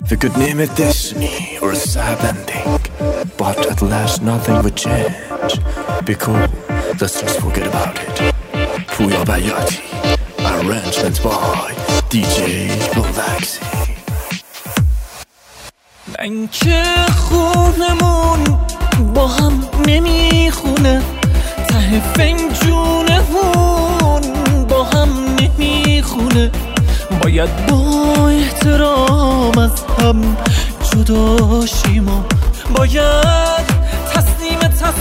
We could name it destiny or a sad ending, but at last nothing would change. Be cool, let's just forget about it. Puya Bayati, arrangement by DJ Relaxy. من که خونمون با هم نمیخونه، ته فنجونمون با هم نمیخونه. باید با احترام از هم جدا شیم و باید تصمیم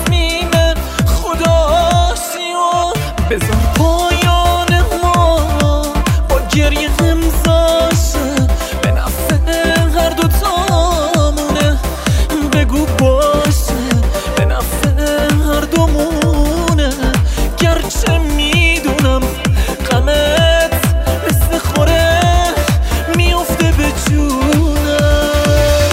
خدا شیم و بذار پایان ما با گریه امضاشه، به نفع هر دوتامونه. بگو باشه به نفع هر دومونه، گرچه میدونم غمت مثل خوره میفته به جونم.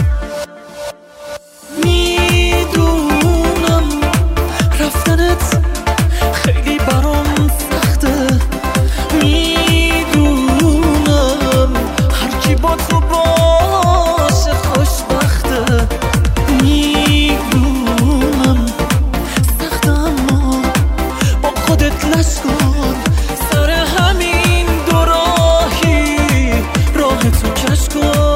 میدونم رفتنت خیلی برام سخته، میدونم هرکی با تو باشه خوشبخته. میدونم سخته اما با خودت لش کن، سر همین دو راهی راه تو کش کن.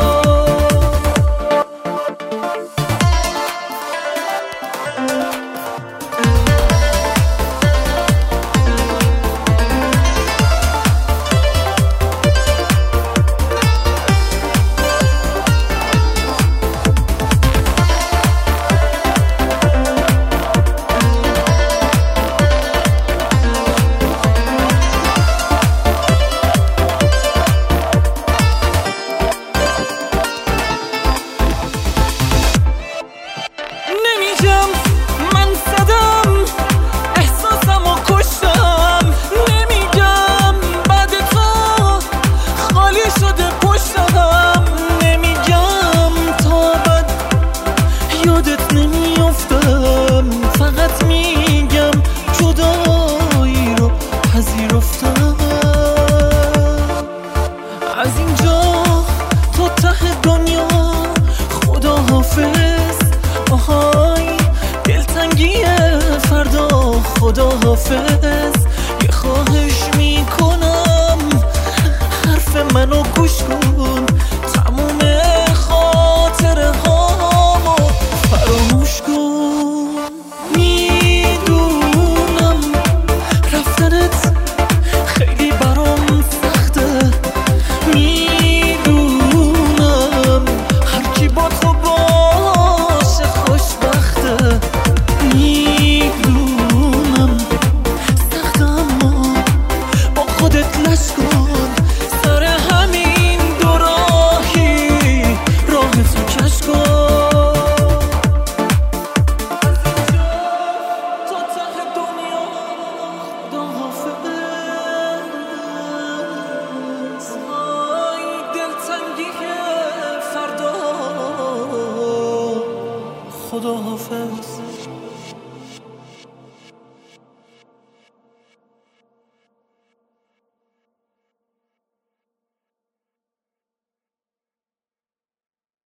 نمیگم من زدم احساسم و کشتم، نمیگم بعد تو خالی شده پشتم، نمیگم تا ابد یادت نمیافتم، فقط میگم جدایی رو پذیرفتم. از اینجا تا ته دنیا خداحافظ، آهای دلتنگی فردا خداحافظ. یه خواهش میکنم حرف منو گوش کن، تموم خاطره هامو فراموش کن. میدونم رفتنت خیلی برام سخته، میدونم هرکی با تو باشه خوشبخته. میدونم سخته اما با خودت لش کن، سر همین دو راهی راه تو کش کن. تا ته دنیا خداحافظ، های دلتنگی فردا خداحافظ.